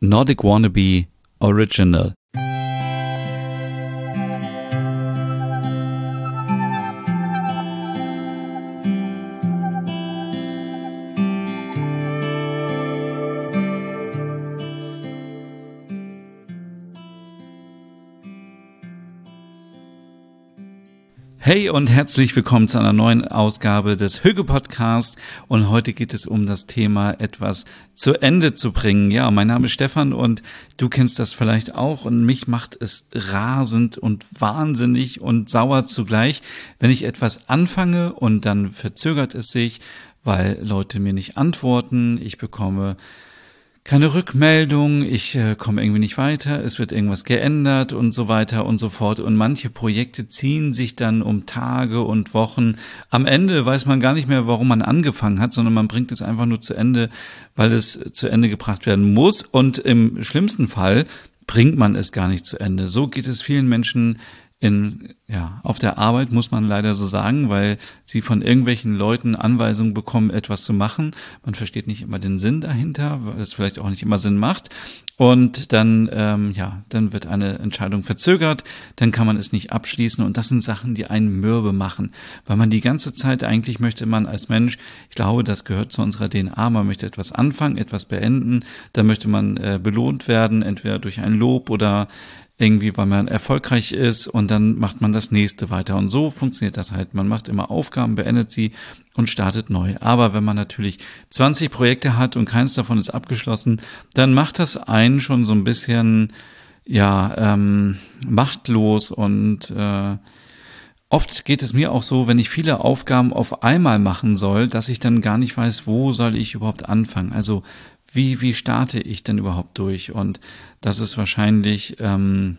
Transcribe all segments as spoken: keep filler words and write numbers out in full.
Nordic Wannabe Original. Hey und herzlich willkommen zu einer neuen Ausgabe des Hüge-Podcast, und heute geht es um das Thema, etwas zu Ende zu bringen. Ja, mein Name ist Stefan und du kennst das vielleicht auch, und mich macht es rasend und wahnsinnig und sauer zugleich, wenn ich etwas anfange und dann verzögert es sich, weil Leute mir nicht antworten, ich bekomme keine Rückmeldung, ich äh, komme irgendwie nicht weiter, es wird irgendwas geändert und so weiter und so fort. Und manche Projekte ziehen sich dann um Tage und Wochen. Am Ende weiß man gar nicht mehr, warum man angefangen hat, sondern man bringt es einfach nur zu Ende, weil es zu Ende gebracht werden muss. Und im schlimmsten Fall bringt man es gar nicht zu Ende. So geht es vielen Menschen in, ja, auf der Arbeit, muss man leider so sagen, weil sie von irgendwelchen Leuten Anweisungen bekommen, etwas zu machen. Man versteht nicht immer den Sinn dahinter, weil es vielleicht auch nicht immer Sinn macht. Und dann, ähm, ja, dann wird eine Entscheidung verzögert, dann kann man es nicht abschließen, und das sind Sachen, die einen mürbe machen, weil man die ganze Zeit eigentlich möchte man als Mensch, ich glaube, das gehört zu unserer D N A, man möchte etwas anfangen, etwas beenden, dann möchte man äh, belohnt werden, entweder durch ein Lob oder irgendwie, weil man erfolgreich ist, und dann macht man das nächste weiter. Und so funktioniert das halt. Man macht immer Aufgaben, beendet sie und startet neu. Aber wenn man natürlich zwanzig Projekte hat und keins davon ist abgeschlossen, dann macht das einen schon so ein bisschen, ja, ähm, machtlos. Und äh, oft geht es mir auch so, wenn ich viele Aufgaben auf einmal machen soll, dass ich dann gar nicht weiß, wo soll ich überhaupt anfangen. Also Wie, wie starte ich denn überhaupt durch? Und das ist wahrscheinlich, ähm,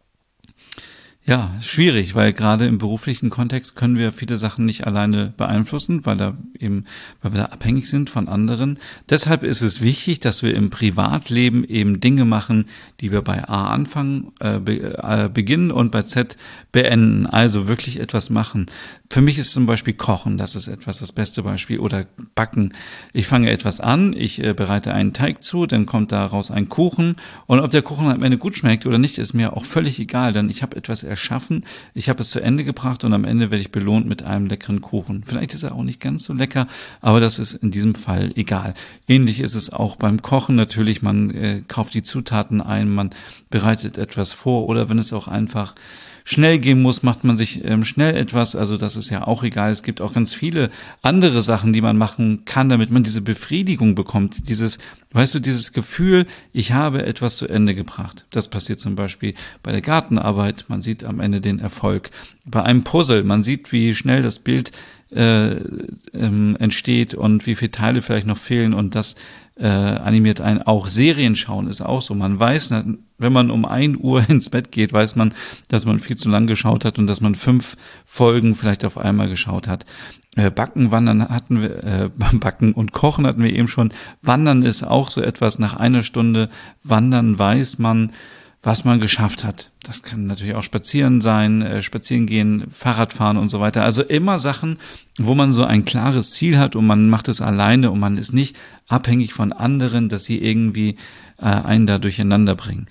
ja, schwierig, weil gerade im beruflichen Kontext können wir viele Sachen nicht alleine beeinflussen, weil da eben, weil wir da abhängig sind von anderen. Deshalb ist es wichtig, dass wir im Privatleben eben Dinge machen, die wir bei A anfangen, äh, be, äh, beginnen und bei Z beenden. Also wirklich etwas machen. Für mich ist zum Beispiel Kochen, das ist etwas, das beste Beispiel, oder Backen. Ich fange etwas an, ich äh, bereite einen Teig zu, dann kommt daraus ein Kuchen, und ob der Kuchen am Ende gut schmeckt oder nicht, ist mir auch völlig egal, denn ich habe etwas erschaffen, ich habe es zu Ende gebracht, und am Ende werde ich belohnt mit einem leckeren Kuchen. Vielleicht ist er auch nicht ganz so lecker, aber das ist in diesem Fall egal. Ähnlich ist es auch beim Kochen natürlich, man äh, kauft die Zutaten ein, man bereitet etwas vor, oder wenn es auch einfach schnell gehen muss, macht man sich ähm, schnell etwas, also das ist ja auch egal. Es gibt auch ganz viele andere Sachen, die man machen kann, damit man diese Befriedigung bekommt, dieses, weißt du, dieses Gefühl, ich habe etwas zu Ende gebracht. Das passiert zum Beispiel bei der Gartenarbeit, man sieht am Ende den Erfolg. Bei einem Puzzle, man sieht, wie schnell das Bild äh, ähm, entsteht und wie viele Teile vielleicht noch fehlen, und das äh, animiert einen. Auch Serien schauen ist auch so. Man weiß, wenn man um ein Uhr ins Bett geht, weiß man, dass man viel zu lang geschaut hat und dass man fünf Folgen vielleicht auf einmal geschaut hat. Äh, Backen, Wandern hatten wir, äh, Backen und Kochen hatten wir eben schon. Wandern ist auch so etwas, nach einer Stunde Wandern weiß man, was man geschafft hat. Das kann natürlich auch Spazieren sein, äh, Spazieren gehen, Fahrradfahren und so weiter. Also immer Sachen, wo man so ein klares Ziel hat, und man macht es alleine und man ist nicht abhängig von anderen, dass sie irgendwie äh, einen da durcheinander bringen.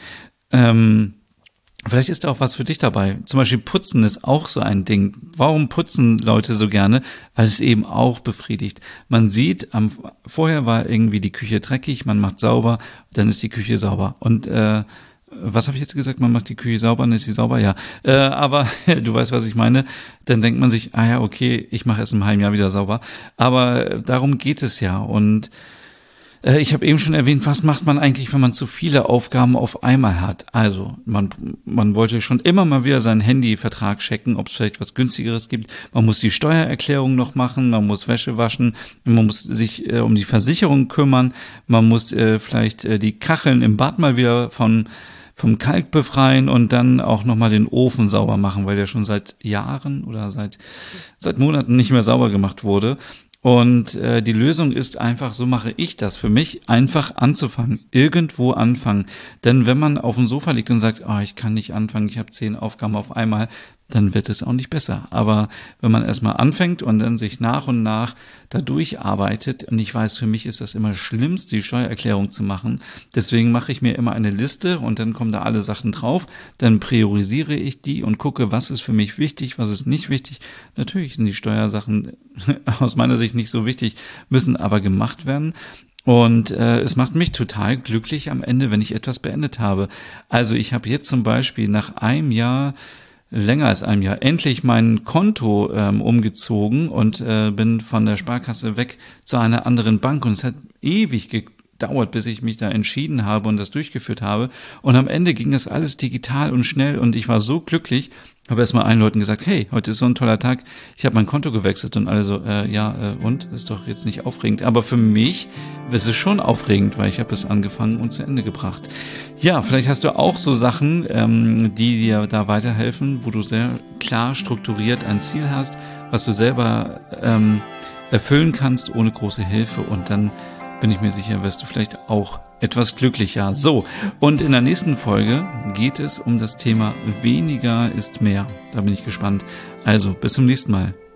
Ähm, vielleicht ist da auch was für dich dabei. Zum Beispiel Putzen ist auch so ein Ding. Warum putzen Leute so gerne? Weil es eben auch befriedigt. Man sieht, am, vorher war irgendwie die Küche dreckig, man macht sauber, dann ist die Küche sauber. Und äh, was habe ich jetzt gesagt? Man macht die Küche sauber, dann ist sie sauber, ja. Äh, aber du weißt, was ich meine. Dann denkt man sich, ah ja, okay, ich mache es im halben Jahr wieder sauber. Aber darum geht es ja. Und äh, ich habe eben schon erwähnt, was macht man eigentlich, wenn man zu viele Aufgaben auf einmal hat? Also man man wollte schon immer mal wieder seinen Handyvertrag checken, ob es vielleicht was günstigeres gibt. Man muss die Steuererklärung noch machen, man muss Wäsche waschen, man muss sich äh, um die Versicherung kümmern, man muss äh, vielleicht äh, die Kacheln im Bad mal wieder von vom Kalk befreien und dann auch nochmal den Ofen sauber machen, weil der schon seit Jahren oder seit seit Monaten nicht mehr sauber gemacht wurde. Und äh, die Lösung ist einfach, so mache ich das für mich, einfach anzufangen, irgendwo anfangen. Denn wenn man auf dem Sofa liegt und sagt, oh, ich kann nicht anfangen, ich habe zehn Aufgaben auf einmal, dann wird es auch nicht besser. Aber wenn man erstmal anfängt und dann sich nach und nach da durcharbeitet, und ich weiß, für mich ist das immer schlimmst, die Steuererklärung zu machen, deswegen mache ich mir immer eine Liste und dann kommen da alle Sachen drauf, dann priorisiere ich die und gucke, was ist für mich wichtig, was ist nicht wichtig. Natürlich sind die Steuersachen aus meiner Sicht nicht so wichtig, müssen aber gemacht werden. Und äh, es macht mich total glücklich am Ende, wenn ich etwas beendet habe. Also ich habe jetzt zum Beispiel nach einem Jahr, länger als einem Jahr, endlich mein Konto ähm, umgezogen und äh, bin von der Sparkasse weg zu einer anderen Bank. Und es hat ewig gedauert, bis ich mich da entschieden habe und das durchgeführt habe. Und am Ende ging das alles digital und schnell und ich war so glücklich. Habe erstmal allen Leuten gesagt, hey, heute ist so ein toller Tag, ich habe mein Konto gewechselt und alle so, äh, ja, äh, und? Ist doch jetzt nicht aufregend. Aber für mich ist es schon aufregend, weil ich habe es angefangen und zu Ende gebracht. Ja, vielleicht hast du auch so Sachen, ähm, die dir da weiterhelfen, wo du sehr klar strukturiert ein Ziel hast, was du selber ähm, erfüllen kannst ohne große Hilfe, und dann bin ich mir sicher, wirst du vielleicht auch etwas glücklicher. So, und in der nächsten Folge geht es um das Thema weniger ist mehr. Da bin ich gespannt. Also, bis zum nächsten Mal.